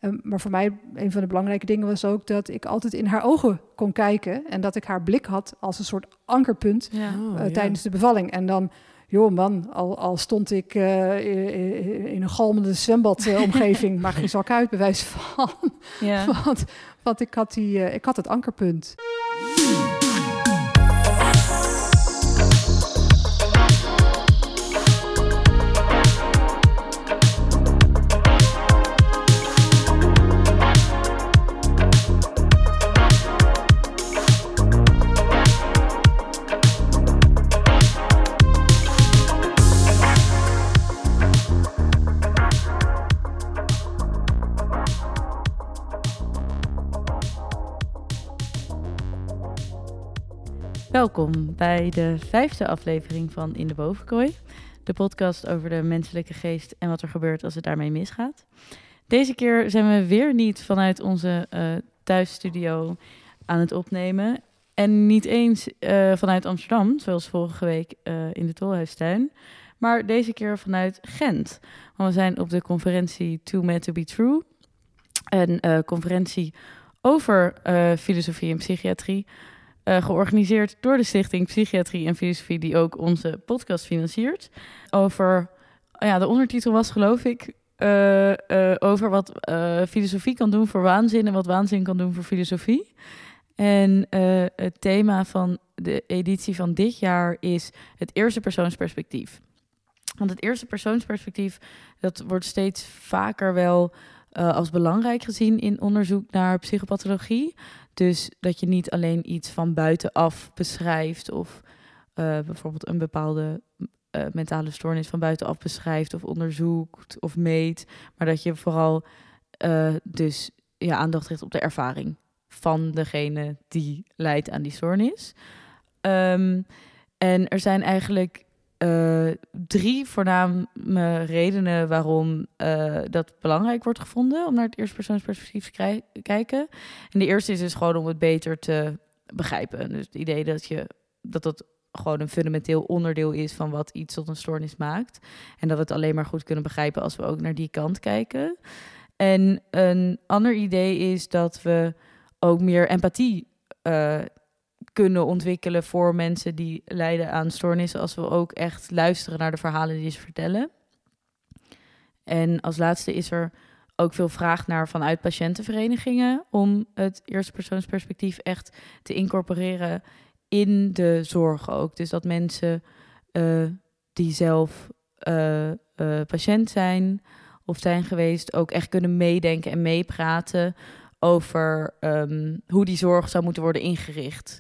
Maar voor mij, een van de belangrijke dingen was ook dat ik altijd in haar ogen kon kijken. En dat ik haar blik had als een soort ankerpunt tijdens de bevalling. En dan, joh man, al stond ik in een galmende zwembadomgeving, maar geen zak uit, bij wijze van. Ja. Want ik had het ankerpunt. Welkom bij de 5e aflevering van In de Bovenkooi, de podcast over de menselijke geest en wat er gebeurt als het daarmee misgaat. Deze keer zijn we weer niet vanuit onze thuisstudio aan het opnemen en niet eens vanuit Amsterdam, zoals vorige week in de Tolhuistuin, maar deze keer vanuit Gent. Want we zijn op de conferentie Too Mad to Be True, een conferentie over filosofie en psychiatrie, georganiseerd door de Stichting Psychiatrie en Filosofie, die ook onze podcast financiert. Over, de ondertitel was geloof ik, over wat filosofie kan doen voor waanzin en wat waanzin kan doen voor filosofie. En het thema van de editie van dit jaar is het eerste persoonsperspectief. Want het eerste persoonsperspectief, dat wordt steeds vaker wel als belangrijk gezien in onderzoek naar psychopathologie. Dus dat je niet alleen iets van buitenaf beschrijft of bijvoorbeeld een bepaalde mentale stoornis van buitenaf beschrijft of onderzoekt of meet, maar dat je vooral aandacht richt op de ervaring van degene die lijdt aan die stoornis. En er zijn eigenlijk 3 voorname redenen waarom dat belangrijk wordt gevonden om naar het eerstepersoonsperspectief te kijken. En de eerste is dus gewoon om het beter te begrijpen. Dus het idee dat gewoon een fundamenteel onderdeel is van wat iets tot een stoornis maakt. En dat we het alleen maar goed kunnen begrijpen als we ook naar die kant kijken. En een ander idee is dat we ook meer empathie kunnen ontwikkelen voor mensen die lijden aan stoornissen, als we ook echt luisteren naar de verhalen die ze vertellen. En als laatste is er ook veel vraag naar vanuit patiëntenverenigingen om het eerstepersoonsperspectief echt te incorporeren in de zorg ook. Dus dat mensen die zelf patiënt zijn of zijn geweest ook echt kunnen meedenken en meepraten over hoe die zorg zou moeten worden ingericht.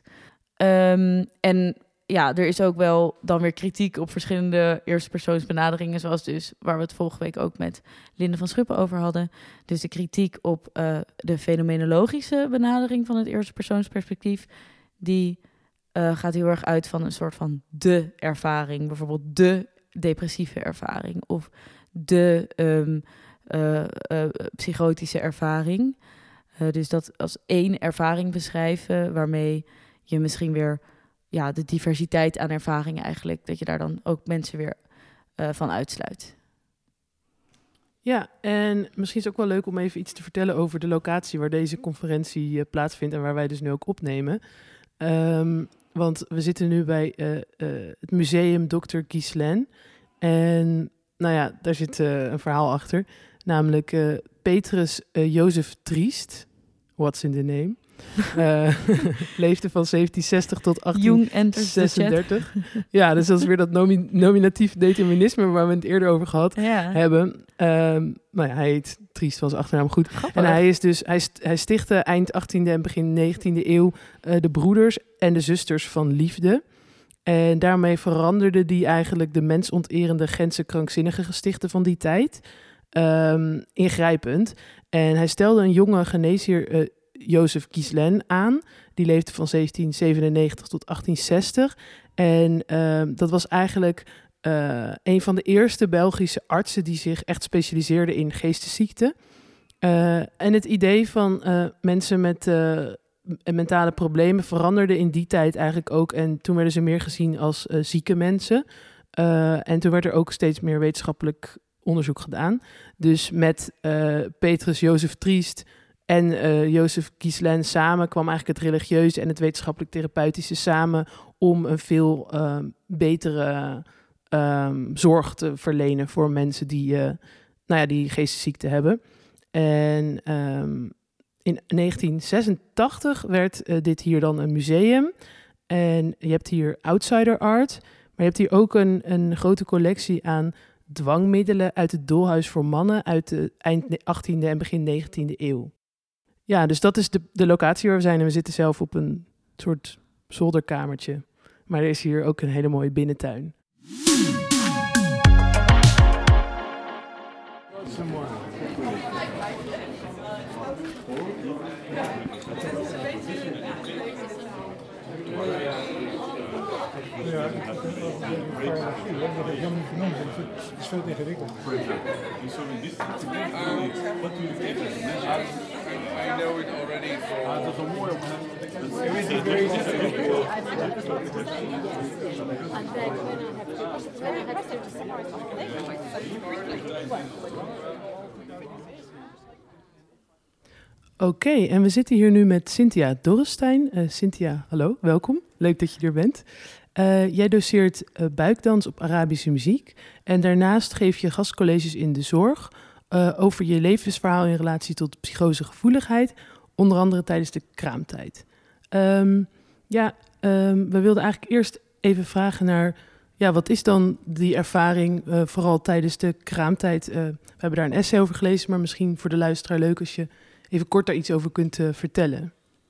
Er is ook wel dan weer kritiek op verschillende eerstepersoonsbenaderingen, zoals dus waar we het vorige week ook met Linde van Schuppen over hadden. Dus de kritiek op de fenomenologische benadering van het eerstepersoonsperspectief, die gaat heel erg uit van een soort van de ervaring, bijvoorbeeld de depressieve ervaring of de psychotische ervaring. Dus dat als één ervaring beschrijven, waarmee je misschien weer de diversiteit aan ervaringen eigenlijk, dat je daar dan ook mensen weer van uitsluit. Ja, en misschien is het ook wel leuk om even iets te vertellen over de locatie waar deze conferentie plaatsvindt en waar wij dus nu ook opnemen. Want we zitten nu bij het museum Dr. Ghislaine. En daar zit een verhaal achter. Namelijk Petrus Jozef Triest, what's in the name, leefde van 1760 tot 1836. Ja, dus dat is weer dat nominatief determinisme waar we het eerder over gehad hebben. Hij heet Triest, was achternaam goed. Grappig. En hij stichtte eind 18e en begin 19e eeuw de broeders en de zusters van liefde. En daarmee veranderde die eigenlijk de mensonterende Gentse krankzinnige gestichten van die tijd ingrijpend. En hij stelde een jonge geneesheer Jozef Ghislaine aan. Die leefde van 1797 tot 1860. En dat was eigenlijk een van de eerste Belgische artsen die zich echt specialiseerde in geestesziekten. En het idee van mensen met mentale problemen veranderde in die tijd eigenlijk ook. En toen werden ze meer gezien als zieke mensen. En toen werd er ook steeds meer wetenschappelijk onderzoek gedaan. Dus met Petrus Jozef Triest en Jozef Ghislain samen kwam eigenlijk het religieuze en het wetenschappelijk-therapeutische samen om een veel betere zorg te verlenen voor mensen die geestesziekte hebben. En in 1986 werd dit hier dan een museum. En je hebt hier outsider art, maar je hebt hier ook een grote collectie aan dwangmiddelen uit het doolhuis voor mannen uit de eind 18e en begin 19e eeuw. Ja, dus dat is de locatie waar we zijn. En we zitten zelf op een soort zolderkamertje. Maar er is hier ook een hele mooie binnentuin. Ja, dat is helemaal niet genoemd. Het is veel te ingewikkeld. I know it already for... Dat is wel mooi op. Oké, en we zitten hier nu met Cynthia Dorrestein. Cynthia, hallo, welkom. Leuk dat je er bent. Jij doseert buikdans op Arabische muziek. En daarnaast geef je gastcolleges in de zorg over je levensverhaal in relatie tot psychosegevoeligheid. Onder andere tijdens de kraamtijd. We wilden eigenlijk eerst even vragen naar... Ja, wat is dan die ervaring, vooral tijdens de kraamtijd? We hebben daar een essay over gelezen, maar misschien voor de luisteraar leuk als je even kort daar iets over kunt vertellen.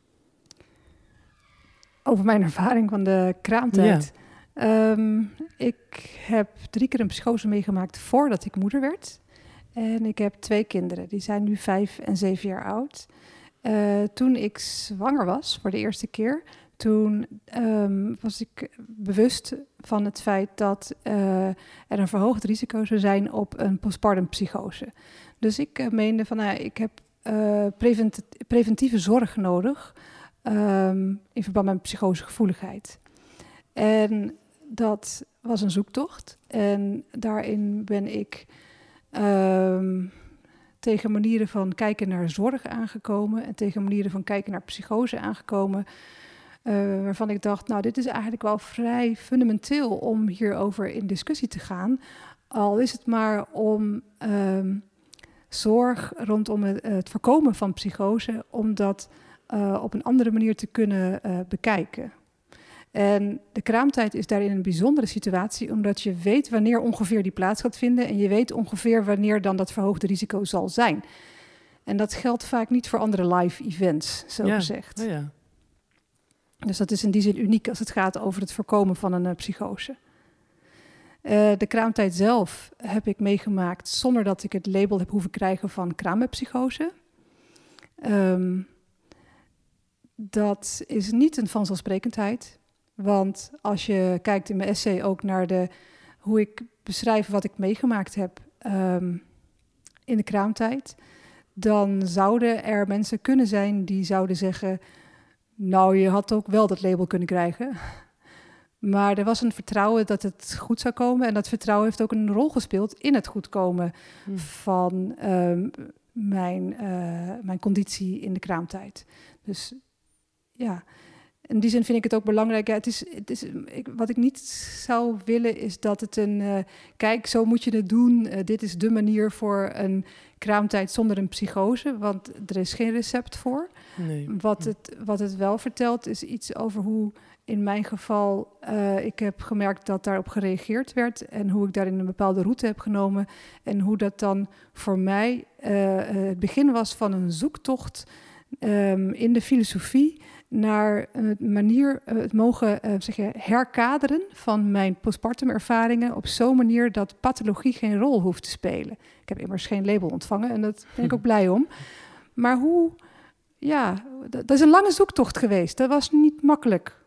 Over mijn ervaring van de kraamtijd. Ja. Ik heb 3 keer een psychose meegemaakt voordat ik moeder werd. En ik heb 2 kinderen, die zijn nu 5 en 7 jaar oud. Toen ik zwanger was voor de eerste keer... Toen was ik bewust van het feit dat er een verhoogd risico zou zijn op een postpartum psychose. Dus ik meende van, ik heb preventieve zorg nodig in verband met psychosegevoeligheid. En dat was een zoektocht. En daarin ben ik tegen manieren van kijken naar zorg aangekomen en tegen manieren van kijken naar psychose aangekomen. Waarvan ik dacht, dit is eigenlijk wel vrij fundamenteel om hierover in discussie te gaan. Al is het maar om zorg rondom het voorkomen van psychose, om dat op een andere manier te kunnen bekijken. En de kraamtijd is daarin een bijzondere situatie, omdat je weet wanneer ongeveer die plaats gaat vinden en je weet ongeveer wanneer dan dat verhoogde risico zal zijn. En dat geldt vaak niet voor andere live events, zo gezegd. Oh ja. Dus dat is in die zin uniek als het gaat over het voorkomen van een psychose. De kraamtijd zelf heb ik meegemaakt zonder dat ik het label heb hoeven krijgen van kraambedpsychose. Dat is niet een vanzelfsprekendheid. Want als je kijkt in mijn essay ook naar hoe ik beschrijf wat ik meegemaakt heb in de kraamtijd, dan zouden er mensen kunnen zijn die zouden zeggen, je had ook wel dat label kunnen krijgen. Maar er was een vertrouwen dat het goed zou komen. En dat vertrouwen heeft ook een rol gespeeld in het goedkomen van mijn conditie in de kraamtijd. Dus ja, in die zin vind ik het ook belangrijk. Ja, wat ik niet zou willen is dat het kijk, zo moet je het doen. Dit is de manier voor een kraamtijd zonder een psychose. Want er is geen recept voor. Nee. Wat het wel vertelt is iets over hoe in mijn geval ik heb gemerkt dat daarop gereageerd werd. En hoe ik daarin een bepaalde route heb genomen. En hoe dat dan voor mij het begin was van een zoektocht in de filosofie naar het mogen herkaderen van mijn postpartum ervaringen op zo'n manier dat pathologie geen rol hoeft te spelen. Ik heb immers geen label ontvangen en dat ben ik ook blij om. Maar dat is een lange zoektocht geweest. Dat was niet makkelijk.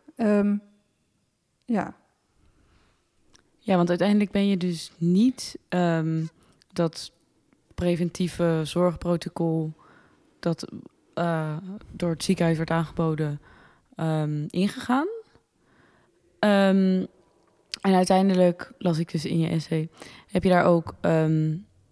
Ja, want uiteindelijk ben je dus niet dat preventieve zorgprotocol dat door het ziekenhuis werd aangeboden ingegaan. En uiteindelijk, las ik dus in je essay, heb je daar ook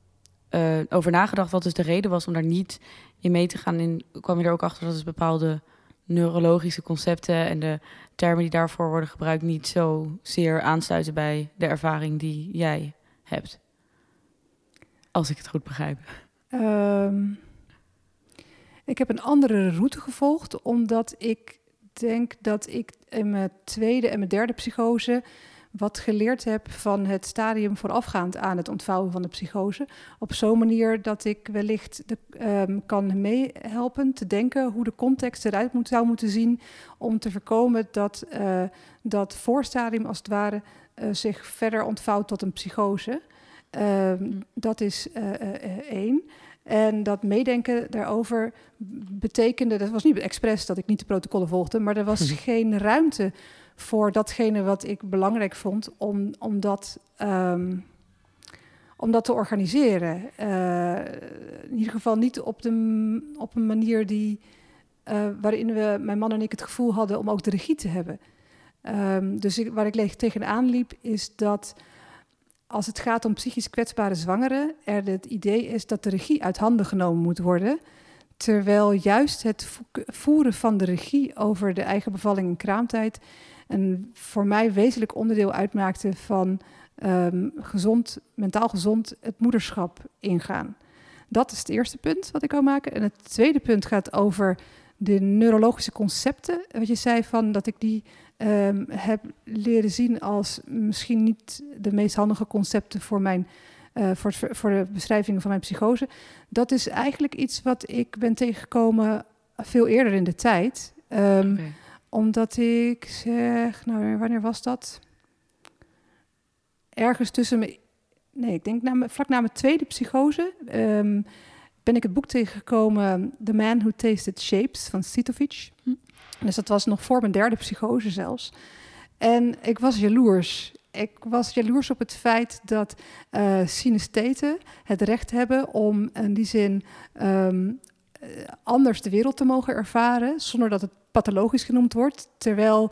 over nagedacht wat dus de reden was om daar niet in mee te gaan. En kwam je er ook achter dat dus bepaalde neurologische concepten en de termen die daarvoor worden gebruikt niet zo zeer aansluiten bij de ervaring die jij hebt. Als ik het goed begrijp. Ik heb een andere route gevolgd, omdat ik denk dat ik in mijn tweede en mijn derde psychose wat geleerd heb van het stadium voorafgaand aan het ontvouwen van de psychose. Op zo'n manier dat ik wellicht kan meehelpen te denken hoe de context eruit zou moeten zien om te voorkomen dat dat voorstadium als het ware zich verder ontvouwt tot een psychose. Dat is 1. En dat meedenken daarover betekende, dat was niet expres dat ik niet de protocollen volgde, maar er was geen ruimte voor datgene wat ik belangrijk vond om dat te organiseren. In ieder geval niet op een manier waarin mijn man en ik het gevoel hadden om ook de regie te hebben. Dus waar ik tegenaan liep is dat als het gaat om psychisch kwetsbare zwangeren, er het idee is dat de regie uit handen genomen moet worden, terwijl juist het voeren van de regie over de eigen bevalling en kraamtijd een voor mij wezenlijk onderdeel uitmaakte van mentaal gezond het moederschap ingaan. Dat is het eerste punt wat ik wou maken. En het tweede punt gaat over de neurologische concepten. Wat je zei van dat ik die heb leren zien als misschien niet de meest handige concepten voor voor de beschrijving van mijn psychose. Dat is eigenlijk iets wat ik ben tegengekomen veel eerder in de tijd. Omdat ik zeg, wanneer was dat? Ergens ik denk vlak na mijn tweede psychose ben ik het boek tegengekomen The Man Who Tasted Shapes van Citovic. Dus dat was nog voor mijn derde psychose zelfs. En ik was jaloers. Ik was jaloers op het feit dat synestheten het recht hebben om in die zin anders de wereld te mogen ervaren, zonder dat het pathologisch genoemd wordt. Terwijl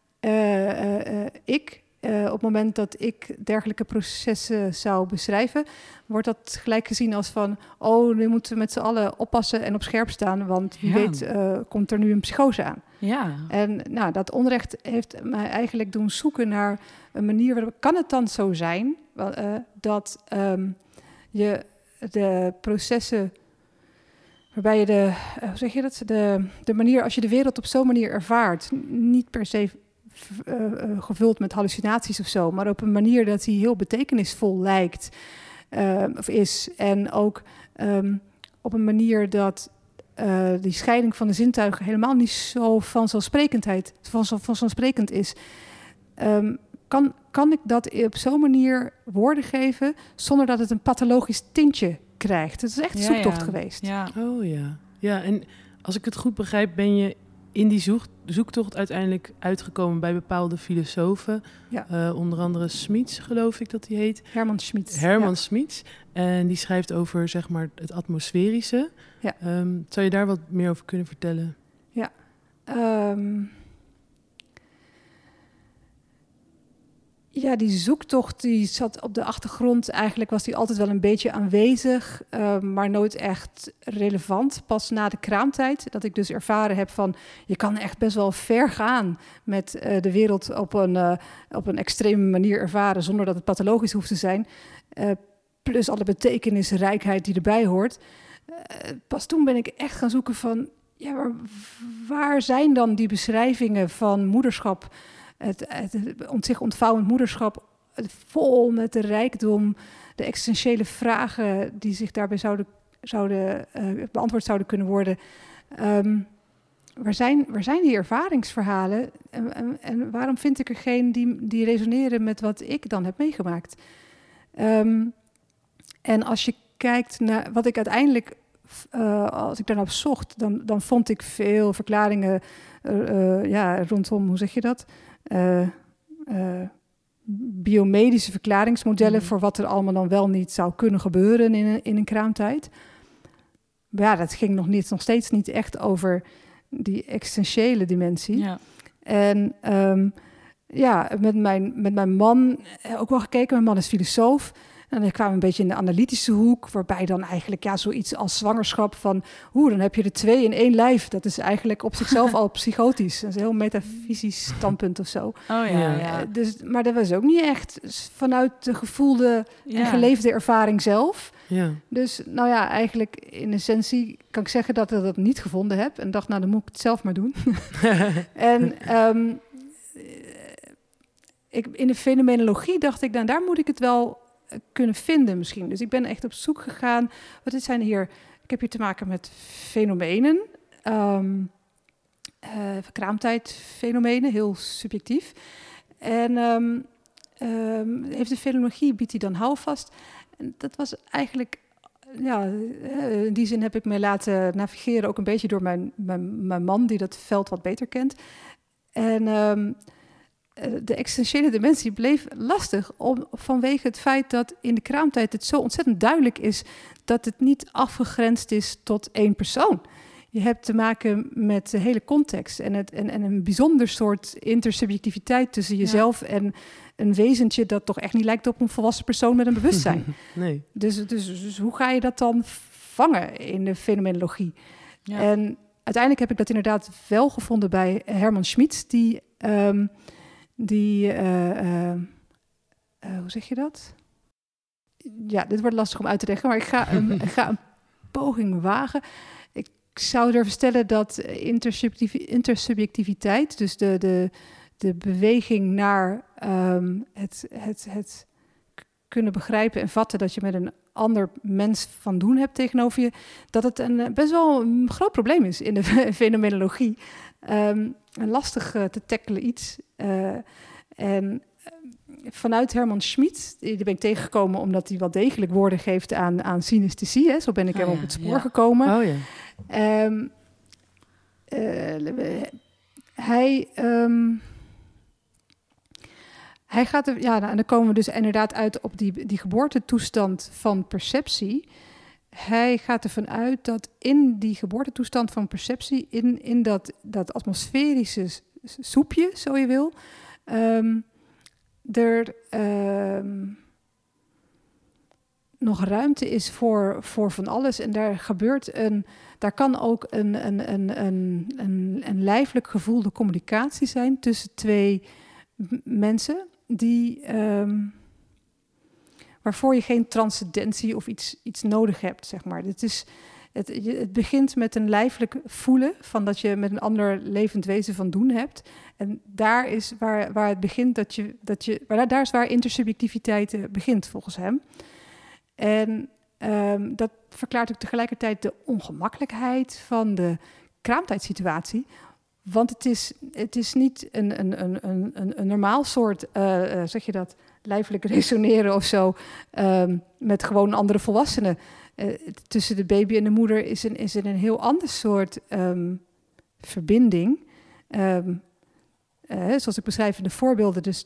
ik, op het moment dat ik dergelijke processen zou beschrijven, wordt dat gelijk gezien als van, nu moeten we met z'n allen oppassen en op scherp staan, want wie weet komt er nu een psychose aan. Ja. En dat onrecht heeft mij eigenlijk doen zoeken naar een manier waarop kan het dan zo zijn dat je de processen waarbij je de manier, als je de wereld op zo'n manier ervaart, niet per se gevuld met hallucinaties of zo, maar op een manier dat die heel betekenisvol lijkt of is. En ook op een manier dat die scheiding van de zintuigen helemaal niet zo vanzelfsprekend is. Kan ik dat op zo'n manier woorden geven zonder dat het een pathologisch tintje krijgt? Het is echt een zoektocht geweest. Ja. Oh ja. Ja, en als ik het goed begrijp, ben je in die zoektocht uiteindelijk uitgekomen bij bepaalde filosofen. Ja. Onder andere Smeets, geloof ik dat die heet. Herman Smeets. En die schrijft over, zeg maar, het atmosferische. Ja. Zou je daar wat meer over kunnen vertellen? Ja. Ja, die zoektocht die zat op de achtergrond. Eigenlijk was die altijd wel een beetje aanwezig, maar nooit echt relevant. Pas na de kraamtijd, dat ik dus ervaren heb van, je kan echt best wel ver gaan met de wereld op een extreme manier ervaren, zonder dat het pathologisch hoeft te zijn. Plus alle betekenisrijkheid die erbij hoort. Pas toen ben ik echt gaan zoeken van, ja, maar waar zijn dan die beschrijvingen van moederschap? Het zich ontvouwend moederschap, vol met de rijkdom, de existentiële vragen die zich daarbij zouden beantwoord zouden kunnen worden. Waar zijn die ervaringsverhalen en waarom vind ik er geen die resoneren met wat ik dan heb meegemaakt? En als je kijkt naar wat ik uiteindelijk, als ik daarnaar zocht, dan vond ik veel verklaringen rondom, hoe zeg je dat? Biomedische verklaringsmodellen voor wat er allemaal dan wel niet zou kunnen gebeuren in een kraamtijd. Maar ja, dat ging nog steeds niet echt over die existentiële dimensie. Ja. En met mijn man ook wel gekeken. Mijn man is filosoof. En dan kwamen we een beetje in de analytische hoek, waarbij dan eigenlijk zoiets als zwangerschap van, dan heb je er 2 in 1 lijf. Dat is eigenlijk op zichzelf al psychotisch. Dat is een heel metafysisch standpunt of zo. Maar dat was ook niet echt vanuit de gevoelde en geleefde ervaring zelf. Ja. Dus eigenlijk in essentie kan ik zeggen dat ik dat niet gevonden heb. En dacht, dan moet ik het zelf maar doen. En in de fenomenologie dacht ik, daar moet ik het wel kunnen vinden misschien. Dus ik ben echt op zoek gegaan. Wat zijn hier? Ik heb hier te maken met fenomenen. Kraamtijdfenomenen, heel subjectief. En heeft de fenomenologie, biedt die dan houvast. En dat was eigenlijk, in die zin heb ik me laten navigeren ook een beetje door mijn man, die dat veld wat beter kent. En de existentiële dimensie bleef lastig vanwege het feit dat in de kraamtijd het zo ontzettend duidelijk is dat het niet afgegrensd is tot 1 persoon. Je hebt te maken met de hele context en een bijzonder soort intersubjectiviteit tussen jezelf en een wezentje dat toch echt niet lijkt op een volwassen persoon met een bewustzijn. Nee. Dus hoe ga je dat dan vangen in de fenomenologie? Ja. En uiteindelijk heb ik dat inderdaad wel gevonden bij Herman Schmidt, hoe zeg je dat? Ja, dit wordt lastig om uit te leggen, maar ik ga een poging wagen. Ik zou durven stellen dat intersubjectiviteit, dus de beweging naar het kunnen begrijpen en vatten dat je met een ander mens van doen hebt tegenover je, dat het best wel een groot probleem is in de fenomenologie. Een lastig te tackelen iets. En vanuit Herman Schmidt, die ben ik tegengekomen omdat hij wel degelijk woorden geeft aan synesthesie. Hè. Zo ben ik hem op het spoor gekomen. Oh ja. Hij gaat er, en dan komen we dus inderdaad uit op die geboortetoestand van perceptie. Hij gaat ervan uit dat in die geboortetoestand van perceptie, in dat atmosferische soepje, zo je wil, er nog ruimte is voor van alles. En daar kan ook een lijfelijk gevoelde communicatie zijn tussen 2 mensen die waarvoor je geen transcendentie of iets nodig hebt, zeg maar. Het begint met een lijfelijk voelen van dat je met een ander levend wezen van doen hebt. En daar is waar het begint, daar is waar intersubjectiviteit begint, volgens hem. En dat verklaart ook tegelijkertijd de ongemakkelijkheid van de kraamtijdsituatie. Want het is niet een normaal soort, zeg je dat, lijfelijk resoneren of zo, met gewoon andere volwassenen. Tussen de baby en de moeder is er een heel ander soort verbinding. Zoals ik beschrijf in de voorbeelden, er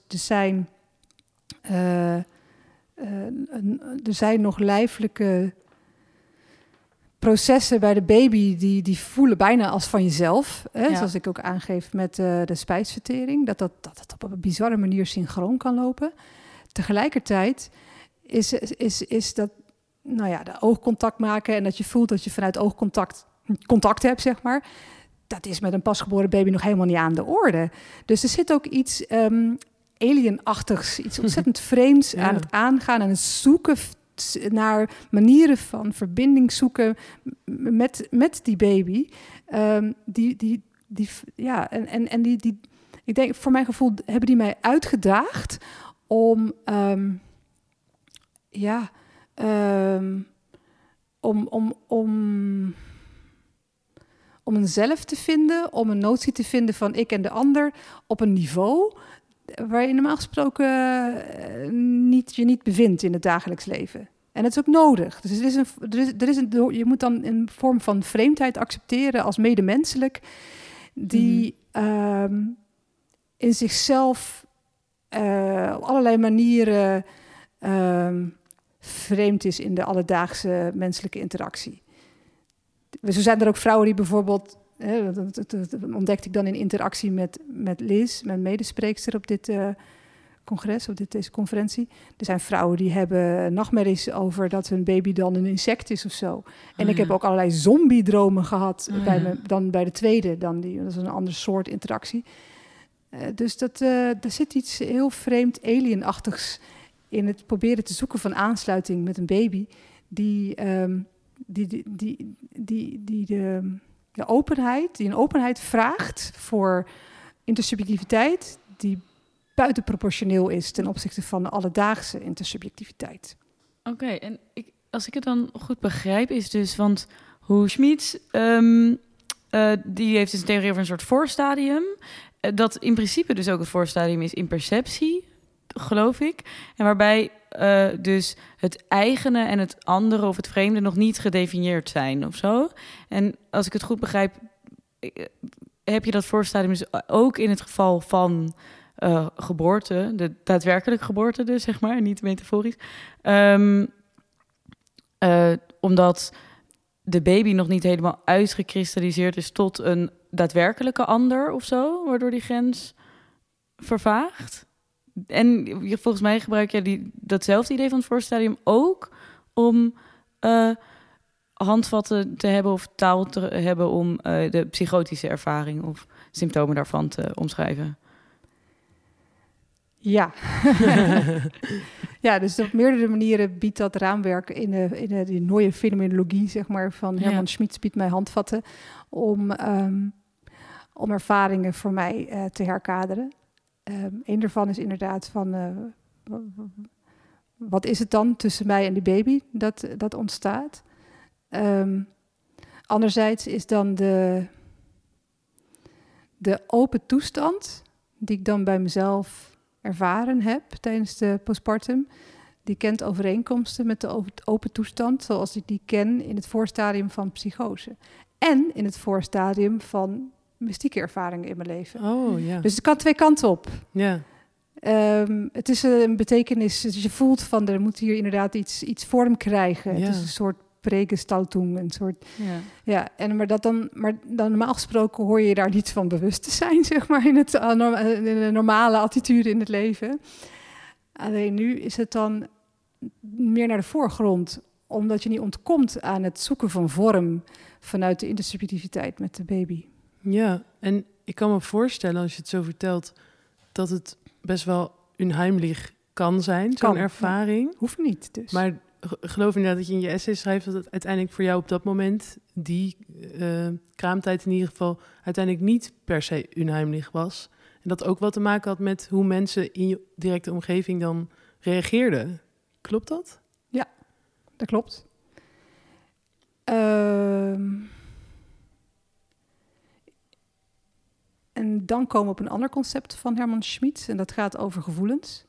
zijn nog lijfelijke processen bij de baby die voelen bijna als van jezelf. Zoals ik ook aangeef met de spijsvertering. Dat op een bizarre manier synchroon kan lopen. Tegelijkertijd is dat de oogcontact maken en dat je voelt dat je vanuit oogcontact contact hebt, zeg maar. Dat is met een pasgeboren baby nog helemaal niet aan de orde. Dus er zit ook iets alienachtigs, iets ontzettend vreemds aan het aangaan en het zoeken naar manieren van verbinding zoeken met die baby. Ik denk, voor mijn gevoel hebben die mij uitgedaagd om een zelf te vinden, om een notie te vinden van ik en de ander op een niveau waar je normaal gesproken je niet bevindt in het dagelijks leven. En dat is ook nodig. Dus je moet dan een vorm van vreemdheid accepteren als medemenselijk, die in zichzelf op allerlei manieren vreemd is in de alledaagse menselijke interactie. Zo zijn er ook vrouwen die bijvoorbeeld, dat ontdekte ik dan in interactie met Liz, mijn medespreekster op dit congres, of deze conferentie. Er zijn vrouwen die hebben nachtmerries over dat hun baby dan een insect is of zo. En ik heb ook allerlei zombie-dromen gehad dan bij de tweede. Dat is een ander soort interactie. Dus er zit iets heel vreemd alienachtigs in het proberen te zoeken van aansluiting met een baby die een openheid vraagt voor intersubjectiviteit die buitenproportioneel is ten opzichte van de alledaagse intersubjectiviteit. Oké, en als ik het dan goed begrijp is dus, want hoe Schmid, die heeft dus een theorie over een soort voorstadium, dat in principe dus ook het voorstadium is in perceptie, geloof ik. En waarbij dus het eigene en het andere of het vreemde nog niet gedefinieerd zijn of zo. En als ik het goed begrijp, heb je dat voorstadium dus ook in het geval van geboorte, de daadwerkelijke geboorte dus, zeg maar, niet metaforisch. Omdat de baby nog niet helemaal uitgekristalliseerd is tot een daadwerkelijke ander of zo, waardoor die grens vervaagt. En volgens mij gebruik je datzelfde idee van het voorstadium ook om handvatten te hebben of taal te hebben om de psychotische ervaring of symptomen daarvan te omschrijven. Ja. Ja, dus op meerdere manieren biedt dat raamwerk in die nieuwe fenomenologie, zeg maar, van Herman Schmid biedt mij handvatten om ervaringen voor mij te herkaderen. Een daarvan is inderdaad van wat is het dan tussen mij en die baby dat ontstaat. Anderzijds is dan de open toestand die ik dan bij mezelf ervaren heb tijdens de postpartum, die kent overeenkomsten met de open toestand zoals ik die ken in het voorstadium van psychose. En in het voorstadium van mystieke ervaringen in mijn leven. Oh, ja. Dus het kan twee kanten op. Ja. Het is een betekenis, dus je voelt van er moet hier inderdaad iets vorm krijgen. Ja. Het is een soort pregestaltung, een soort. Maar normaal gesproken hoor je daar niet van bewust te zijn, zeg maar, in de normale attitude in het leven. Alleen nu is het dan meer naar de voorgrond, omdat je niet ontkomt aan het zoeken van vorm vanuit de intersubjectiviteit met de baby. Ja, en ik kan me voorstellen, als je het zo vertelt, dat het best wel unheimlich kan zijn, zo'n ervaring. Ja. Hoeft niet, dus. Maar geloof inderdaad dat je in je essay schrijft dat het uiteindelijk voor jou op dat moment, die kraamtijd in ieder geval, uiteindelijk niet per se unheimlich was. En dat ook wel te maken had met hoe mensen in je directe omgeving dan reageerden. Klopt dat? Ja, dat klopt. En dan komen we op een ander concept van Herman Schmid. En dat gaat over gevoelens.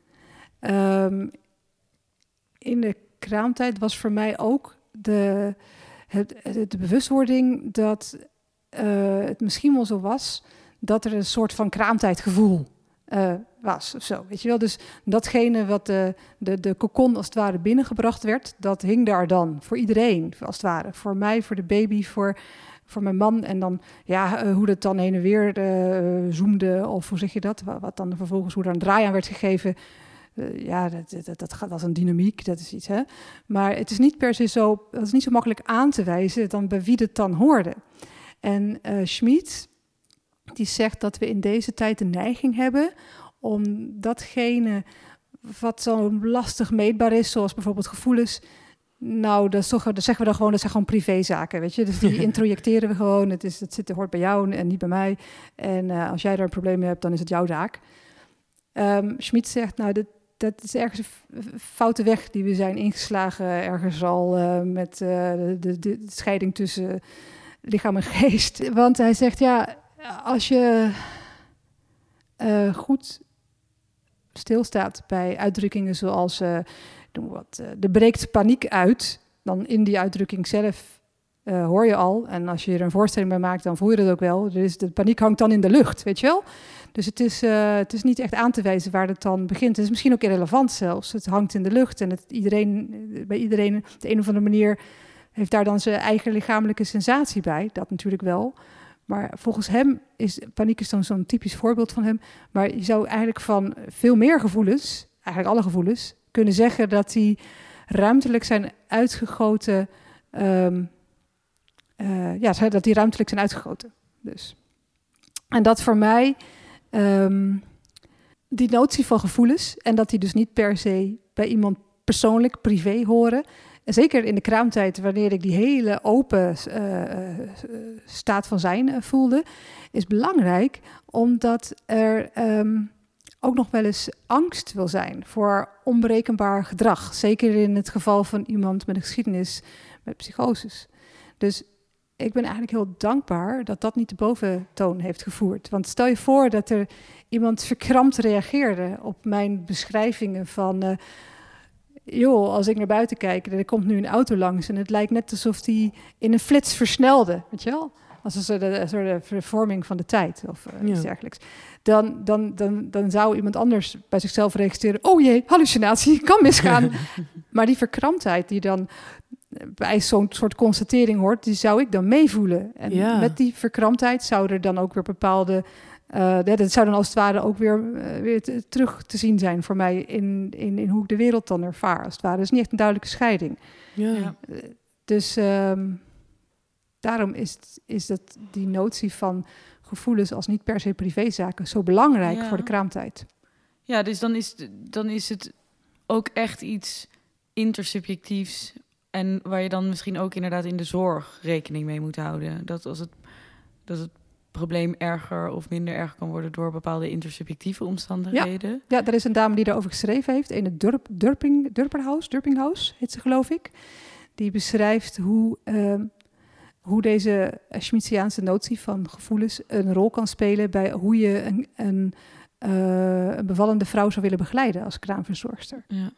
In de kraamtijd was voor mij ook de bewustwording dat het misschien wel zo was dat er een soort van kraamtijdgevoel was of zo. Weet je wel? Dus datgene wat de cocon als het ware binnengebracht werd, dat hing daar dan voor iedereen als het ware. Voor mij, voor de baby, voor mijn man. En dan, hoe dat dan heen en weer zoomde, of hoe zeg je dat? Wat dan vervolgens, hoe er een draai aan werd gegeven. Dat is een dynamiek, dat is iets, hè. Maar het is niet per se zo, dat is niet zo makkelijk aan te wijzen dan bij wie het dan hoorde. En Schmid, die zegt dat we in deze tijd de neiging hebben om datgene wat zo lastig meetbaar is, zoals bijvoorbeeld gevoelens. Nou, dat zeggen we dan gewoon, dat zijn gewoon privézaken, weet je. Dus die introjecteren we gewoon. Dat hoort bij jou en niet bij mij. En als jij daar een probleem mee hebt, dan is het jouw zaak. Schmid zegt, nou, dat is ergens een foute weg die we zijn ingeslagen. Ergens al met de scheiding tussen lichaam en geest. Want hij zegt, als je goed stilstaat bij uitdrukkingen zoals er breekt paniek uit, dan in die uitdrukking zelf hoor je al. En als je er een voorstelling bij maakt, dan voel je dat ook wel. Dus de paniek hangt dan in de lucht, weet je wel? Dus het is niet echt aan te wijzen waar het dan begint. Het is misschien ook irrelevant zelfs. Het hangt in de lucht en bij iedereen op de een of andere manier heeft daar dan zijn eigen lichamelijke sensatie bij. Dat natuurlijk wel. Maar volgens hem is paniek is dan zo'n typisch voorbeeld van hem. Maar je zou eigenlijk van veel meer gevoelens, eigenlijk alle gevoelens, kunnen zeggen dat die ruimtelijk zijn uitgegoten. Dat die ruimtelijk zijn uitgegoten. Dus. En dat voor mij die notie van gevoelens en dat die dus niet per se bij iemand persoonlijk, privé horen. En zeker in de kraamtijd, wanneer ik die hele open staat van zijn voelde, is belangrijk omdat er ook nog wel eens angst wil zijn voor onberekenbaar gedrag. Zeker in het geval van iemand met een geschiedenis met psychoses. Dus ik ben eigenlijk heel dankbaar dat dat niet de boventoon heeft gevoerd. Want stel je voor dat er iemand verkrampt reageerde op mijn beschrijvingen van... als ik naar buiten kijk en er komt nu een auto langs en het lijkt net alsof die in een flits versnelde, weet je wel? Als een soort vervorming van de tijd of iets dergelijks. Dan zou iemand anders bij zichzelf registreren... oh jee, hallucinatie, kan misgaan. Maar die verkramptheid die dan bij zo'n soort constatering hoort... die zou ik dan meevoelen. En met die verkramptheid zou er dan ook weer bepaalde... dat zou dan als het ware ook weer terug te zien zijn voor mij... in hoe ik de wereld dan ervaar, als het ware. Dat is niet echt een duidelijke scheiding. Ja. Dus... daarom is dat die notie van gevoelens als niet per se privézaken zo belangrijk voor de kraamtijd. Ja, dus dan is het ook echt iets intersubjectiefs en waar je dan misschien ook inderdaad in de zorg rekening mee moet houden. Dat het probleem erger of minder erg kan worden door bepaalde intersubjectieve omstandigheden. Ja, er is een dame die daarover geschreven heeft. Ene Durpinghaus heet ze, geloof ik. Die beschrijft hoe deze Schmitziaanse notie van gevoelens een rol kan spelen bij hoe je een bevallende vrouw zou willen begeleiden als kraamverzorgster. Ja.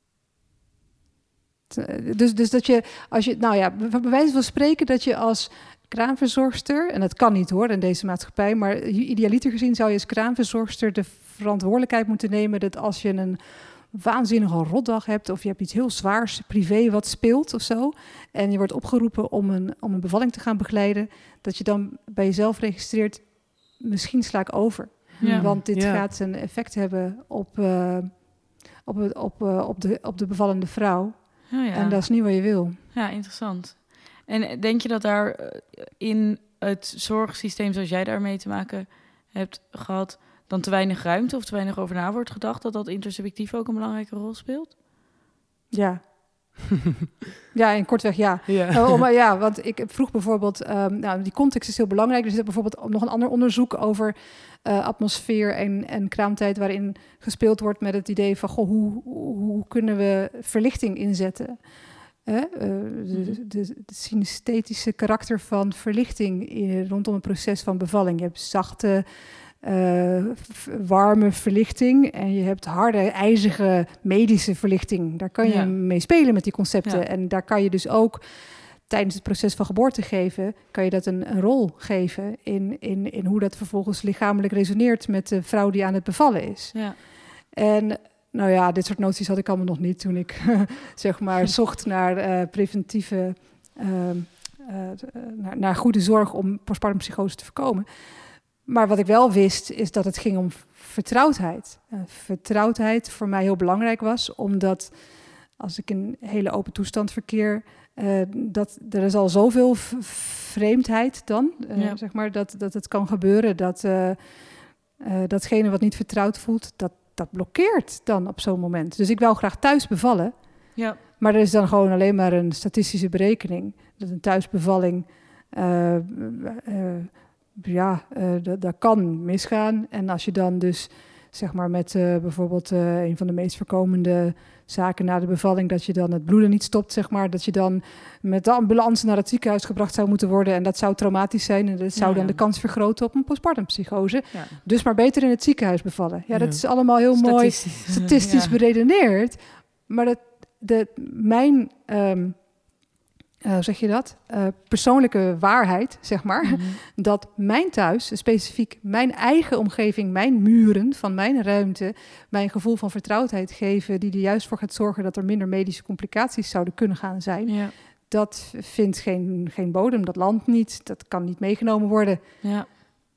Dus dat je, als je, bij wijze van spreken dat je als kraamverzorgster, en dat kan niet hoor in deze maatschappij, maar idealiter gezien zou je als kraamverzorgster de verantwoordelijkheid moeten nemen dat als je een waanzinnige rotdag hebt of je hebt iets heel zwaars privé wat speelt of zo en je wordt opgeroepen om een bevalling te gaan begeleiden, dat je dan bij jezelf registreert, misschien sla ik over. Ja. Want dit gaat een effect hebben op de bevallende vrouw. Oh ja. En dat is niet wat je wil. Ja, interessant. En denk je dat daar in het zorgsysteem zoals jij daarmee te maken hebt gehad, dan te weinig ruimte of te weinig over na wordt gedacht, dat intersubjectief ook een belangrijke rol speelt? Ja. Ja, in kortweg ja. Want ik vroeg bijvoorbeeld, die context is heel belangrijk. Er zit bijvoorbeeld nog een ander onderzoek over atmosfeer en kraamtijd, waarin gespeeld wordt met het idee van, hoe kunnen we verlichting inzetten? De synesthetische karakter van verlichting rondom een proces van bevalling. Je hebt zachte, warme verlichting en je hebt harde, ijzige medische verlichting. Daar kan je mee spelen met die concepten. Ja. En daar kan je dus ook tijdens het proces van geboorte geven, kan je dat een rol geven in hoe dat vervolgens lichamelijk resoneert met de vrouw die aan het bevallen is. Ja. En dit soort noties had ik allemaal nog niet toen ik zocht naar preventieve, naar goede zorg om postpartum psychose te voorkomen. Maar wat ik wel wist, is dat het ging om vertrouwdheid. Vertrouwdheid voor mij heel belangrijk was, omdat als ik in hele open toestand verkeer, dat er is al zoveel vreemdheid dan, dat het kan gebeuren dat datgene wat niet vertrouwd voelt, dat blokkeert dan op zo'n moment. Dus ik wou graag thuis bevallen, maar er is dan gewoon alleen maar een statistische berekening dat een thuisbevalling dat kan misgaan. En als je dan dus met bijvoorbeeld een van de meest voorkomende zaken na de bevalling, dat je dan het bloeden niet stopt, dat je dan met de ambulance naar het ziekenhuis gebracht zou moeten worden en dat zou traumatisch zijn en dat zou dan de kans vergroten op een postpartum psychose. Ja. Dus maar beter in het ziekenhuis bevallen. Ja, dat is allemaal heel mooi statistisch beredeneerd. Maar mijn persoonlijke waarheid, dat mijn thuis, specifiek mijn eigen omgeving, mijn muren van mijn ruimte, mijn gevoel van vertrouwdheid geven, die er juist voor gaat zorgen dat er minder medische complicaties zouden kunnen gaan zijn. Ja. dat vindt geen bodem, dat landt niet, dat kan niet meegenomen worden. Ja.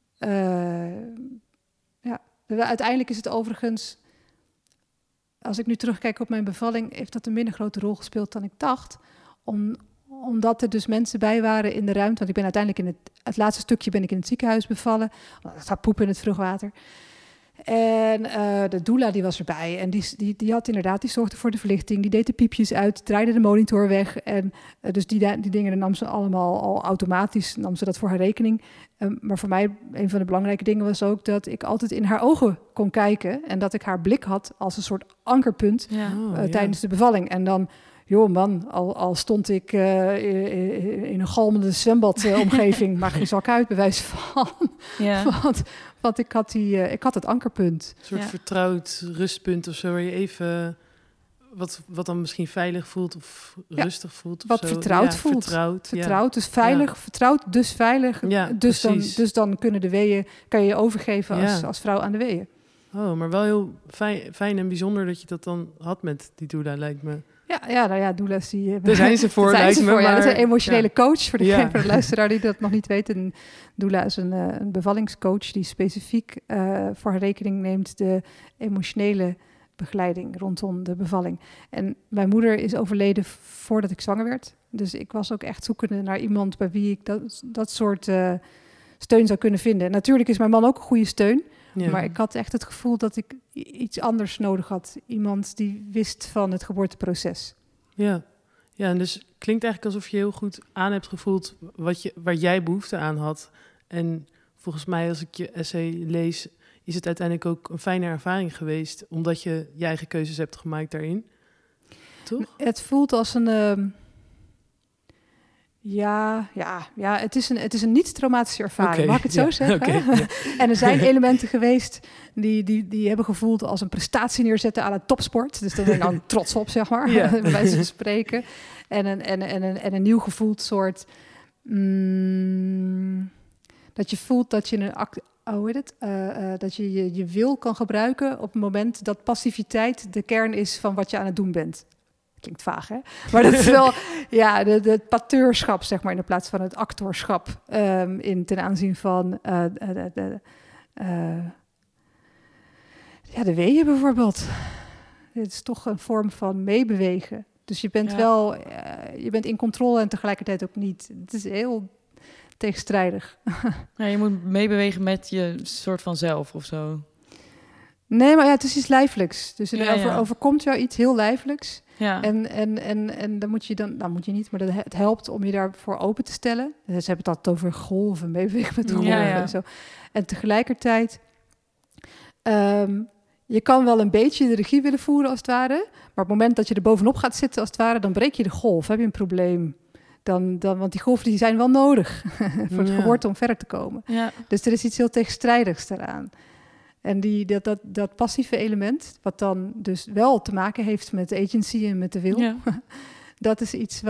Uiteindelijk is het overigens, als ik nu terugkijk op mijn bevalling, heeft dat een minder grote rol gespeeld dan ik dacht. Omdat er dus mensen bij waren in de ruimte. Want ik ben uiteindelijk in het laatste stukje ben ik in het ziekenhuis bevallen. Er zat poep in het vruchtwater. En de doula die was erbij. En die had inderdaad, die zorgde voor de verlichting. Die deed de piepjes uit, draaide de monitor weg. En dus die dingen nam ze allemaal al automatisch. Nam ze dat voor haar rekening. Maar voor mij, een van de belangrijke dingen was ook dat ik altijd in haar ogen kon kijken. En dat ik haar blik had als een soort ankerpunt tijdens de bevalling. En dan, joh man, al stond ik in een galmende zwembadomgeving, maar geen zak uit, bij wijze van. Ja. Want ik had het ankerpunt. Een soort vertrouwd rustpunt of zo, waar je even wat dan misschien veilig voelt of rustig voelt. Of wat zo. vertrouwd voelt. Vertrouwd, dus veilig. Vertrouwd, dus veilig. Ja, dus dan kunnen de weeën, kan je je overgeven als vrouw aan de weeën. Oh, maar wel heel fijn en bijzonder dat je dat dan had met die doula, lijkt me. Ja, doula's die... Daar zijn ze voor, lijkt me. Ja, dat is een emotionele coach, voor de luisteraar die dat nog niet weet. Een doula is een bevallingscoach die specifiek voor haar rekening neemt de emotionele begeleiding rondom de bevalling. En mijn moeder is overleden voordat ik zwanger werd. Dus ik was ook echt zoekende naar iemand bij wie ik dat soort steun zou kunnen vinden. Natuurlijk is mijn man ook een goede steun. Ja. Maar ik had echt het gevoel dat ik iets anders nodig had. Iemand die wist van het geboorteproces. Ja, en dus klinkt eigenlijk alsof je heel goed aan hebt gevoeld waar jij behoefte aan had. En volgens mij, als ik je essay lees, is het uiteindelijk ook een fijne ervaring geweest, omdat je je eigen keuzes hebt gemaakt daarin. Toch? Het voelt als een... het is een niet-traumatische ervaring. Mag ik het zo zeggen? En er zijn elementen geweest die hebben gevoeld als een prestatie neerzetten aan het topsport. Dus daar ben ik dan trots op, zeg maar, bij wijze van spreken. En een nieuw gevoeld soort... dat je voelt dat je dat je je wil kan gebruiken op het moment dat passiviteit de kern is van wat je aan het doen bent. Klinkt vaag, hè? Maar dat is wel het pateurschap, zeg maar, in plaats van het actorschap ten aanzien van de weeën bijvoorbeeld. Het is toch een vorm van meebewegen. Dus je bent je bent in controle en tegelijkertijd ook niet. Het is heel tegenstrijdig. Ja, je moet meebewegen met je soort van zelf of zo. Nee, maar het is iets lijfelijks. Dus overkomt jou iets heel lijfelijks. Ja. En dan moet je niet, maar het helpt om je daarvoor open te stellen. Ze hebben het altijd over golven, meebewegen met golven en zo. En tegelijkertijd, je kan wel een beetje de regie willen voeren als het ware, maar op het moment dat je er bovenop gaat zitten als het ware, dan breek je de golf. Heb je een probleem? Want die golven die zijn wel nodig voor het geboorte om verder te komen. Ja. Dus er is iets heel tegenstrijdigs daaraan. En dat passieve element, wat dan dus wel te maken heeft met de agency en met de wil, dat is iets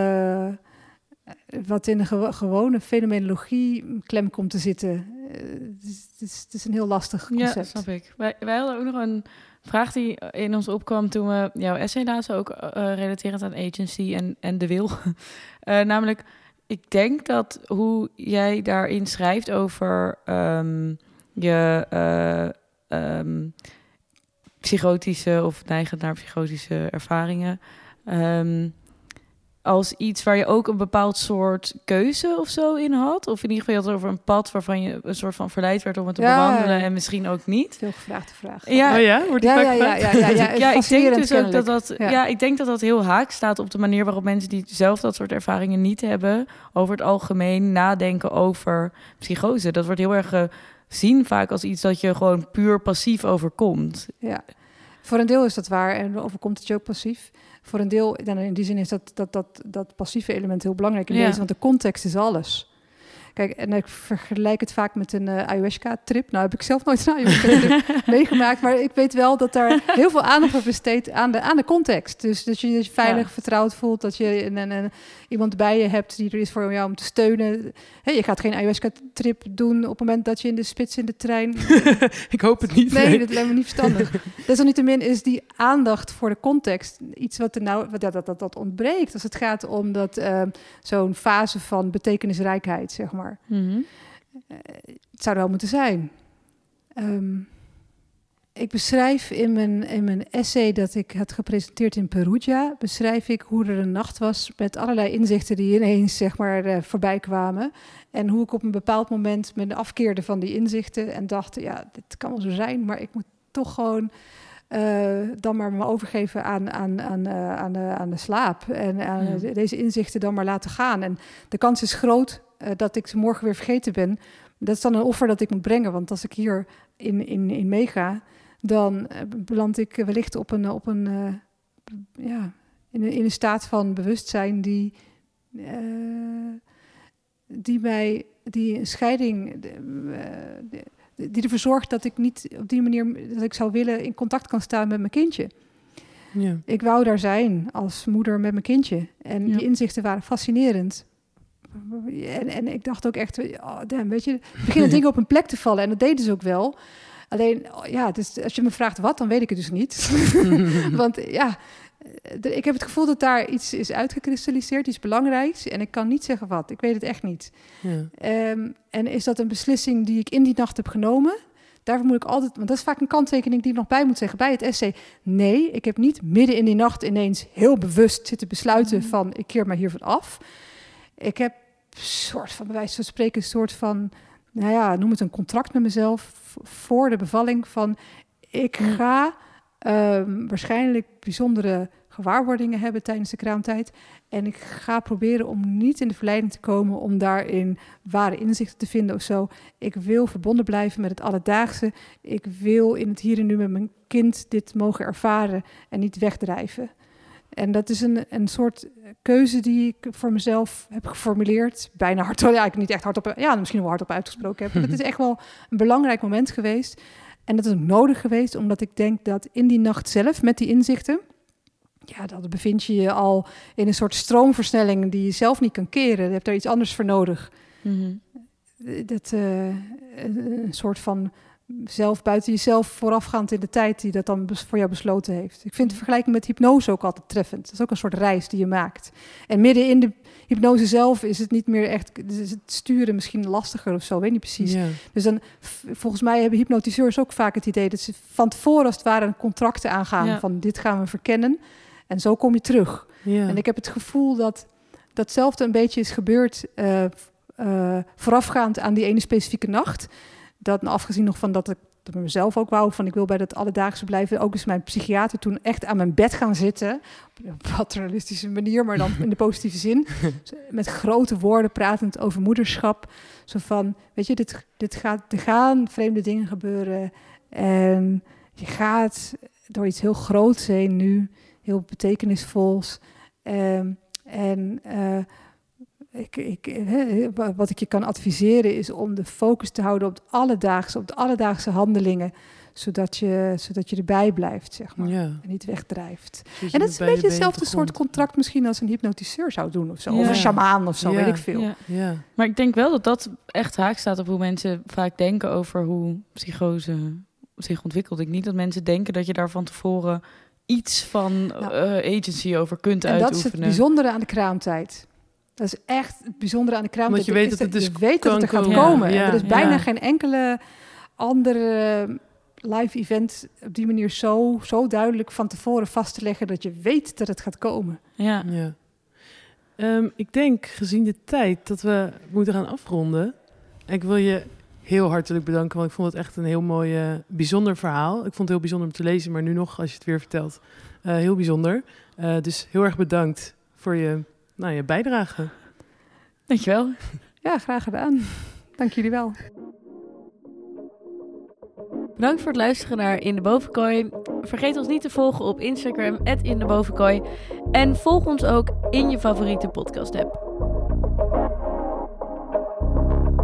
wat in de gewone fenomenologie klem komt te zitten. Het is een heel lastig concept. Ja, snap ik. Wij hadden ook nog een vraag die in ons opkwam toen we jouw essay lazen, ook relaterend aan agency en de wil. Namelijk, ik denk dat hoe jij daarin schrijft over je psychotische of neigend naar psychotische ervaringen, als iets waar je ook een bepaald soort keuze of zo in had? Of in ieder geval je had over een pad waarvan je een soort van verleid werd om het te bewandelen en misschien ook niet? Veel gevraagde vraag. Ja, wordt die vaak gevraagd? Ja, ik denk dus ook ik denk dat heel haak staat op de manier waarop mensen die zelf dat soort ervaringen niet hebben, over het algemeen nadenken over psychose. Dat wordt heel erg gezien vaak als iets dat je gewoon puur passief overkomt. Ja, voor een deel is dat waar en overkomt het je ook passief. Voor een deel, in die zin is dat passieve element heel belangrijk in deze, want de context is alles. Kijk, en ik vergelijk het vaak met een ayahuasca-trip. Nou heb ik zelf nooit een ayahuasca-trip meegemaakt, maar ik weet wel dat daar heel veel aandacht wordt besteed aan de context. Dus dat je je veilig, vertrouwd voelt, dat je iemand bij je hebt die er is voor jou om te steunen. Je gaat geen ayahuasca-trip doen op het moment dat je in de spits in de trein... Ik hoop het niet. Nee, dat lijkt me niet verstandig. Desalniettemin is die aandacht voor de context iets wat ontbreekt als het gaat om zo'n fase van betekenisrijkheid, zeg maar. Mm-hmm. Het zou er wel moeten zijn. Ik beschrijf in mijn essay dat ik had gepresenteerd in Perugia, beschrijf ik hoe er een nacht was met allerlei inzichten die ineens, zeg maar, voorbij kwamen. En hoe ik op een bepaald moment me afkeerde van die inzichten en dacht, dit kan wel zo zijn, maar ik moet toch gewoon dan maar me overgeven aan de slaap. En aan deze inzichten dan maar laten gaan. En de kans is groot dat ik ze morgen weer vergeten ben. Dat is dan een offer dat ik moet brengen. Want als ik hier in meega, dan beland ik wellicht in een staat van bewustzijn die een scheiding... die ervoor zorgt dat ik niet op die manier dat ik zou willen in contact kan staan met mijn kindje. Ja. Ik wou daar zijn als moeder met mijn kindje. En die inzichten waren fascinerend. En ik dacht ook echt, weet je, beginnen dingen op een plek te vallen. En dat deden ze ook wel. Alleen, dus als je me vraagt wat, dan weet ik het dus niet. Want ik heb het gevoel dat daar iets is uitgekristalliseerd, iets belangrijks. En ik kan niet zeggen wat. Ik weet het echt niet. Ja. En is dat een beslissing die ik in die nacht heb genomen? Daarvoor moet ik altijd... Want dat is vaak een kanttekening die ik nog bij moet zeggen bij het essay. Nee, ik heb niet midden in die nacht ineens heel bewust zitten besluiten van... ik keer me hiervan af. Ik heb soort van, bij wijze van spreken, een soort van... noem het een contract met mezelf voor de bevalling van... ik ga waarschijnlijk bijzondere gewaarwordingen hebben tijdens de kraamtijd. En ik ga proberen om niet in de verleiding te komen om daarin ware inzichten te vinden of zo. Ik wil verbonden blijven met het alledaagse. Ik wil in het hier en nu met mijn kind dit mogen ervaren en niet wegdrijven. En dat is een soort keuze die ik voor mezelf heb geformuleerd. Bijna hardop, ik niet echt hardop, misschien wel hardop uitgesproken heb. Maar het is echt wel een belangrijk moment geweest. En dat is ook nodig geweest, omdat ik denk dat in die nacht zelf, met die inzichten... dat bevind je je al in een soort stroomversnelling die je zelf niet kan keren. Je hebt daar iets anders voor nodig. Mm-hmm. Een soort van zelf buiten jezelf voorafgaand in de tijd die dat dan voor jou besloten heeft. Ik vind de vergelijking met hypnose ook altijd treffend. Dat is ook een soort reis die je maakt. En midden in de hypnose zelf is het niet meer echt... is het sturen misschien lastiger of zo, weet niet precies. Ja. Dus dan, volgens mij hebben hypnotiseurs ook vaak het idee... dat ze van tevoren als het ware een contracten aangaan... van dit gaan we verkennen en zo kom je terug. Ja. En ik heb het gevoel dat datzelfde een beetje is gebeurd... voorafgaand aan die ene specifieke nacht... Dat afgezien nog van dat ik mezelf ook wou, van ik wil bij dat alledaagse blijven. Ook is mijn psychiater toen echt aan mijn bed gaan zitten. Op een paternalistische manier, maar dan in de positieve zin. Met grote woorden pratend over moederschap. Zo van, weet je, er gaan vreemde dingen gebeuren. En je gaat door iets heel groots heen nu. Heel betekenisvols. Wat ik je kan adviseren is om de focus te houden op de alledaagse handelingen, zodat je erbij blijft, zeg maar, en niet wegdrijft. En dat is een beetje hetzelfde soort contract misschien als een hypnotiseur zou doen of zo, of een sjamaan of zo, weet ik veel. Ja. Maar ik denk wel dat echt haak staat op hoe mensen vaak denken over hoe psychose zich ontwikkelt. Ik niet dat mensen denken dat je daar van tevoren iets van agency over kunt uitoefenen. En dat is het bijzondere aan de kraamtijd. Dat is echt het bijzondere aan de kraamtijd. Want je weet dat het dus je weet dat het er gaat komen. Ja. Er is bijna geen enkele andere live event op die manier zo duidelijk van tevoren vast te leggen dat je weet dat het gaat komen. Ja. Ik denk, gezien de tijd, dat we moeten gaan afronden. Ik wil je heel hartelijk bedanken, want ik vond het echt een heel mooi, bijzonder verhaal. Ik vond het heel bijzonder om te lezen, maar nu nog, als je het weer vertelt, heel bijzonder. Dus heel erg bedankt voor je bijdrage. Dankjewel. Ja, graag gedaan. Dank jullie wel. Bedankt voor het luisteren naar In de Bovenkooi. Vergeet ons niet te volgen op Instagram @indebovenkooi. En volg ons ook in je favoriete podcast app.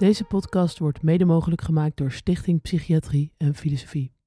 Deze podcast wordt mede mogelijk gemaakt door Stichting Psychiatrie en Filosofie.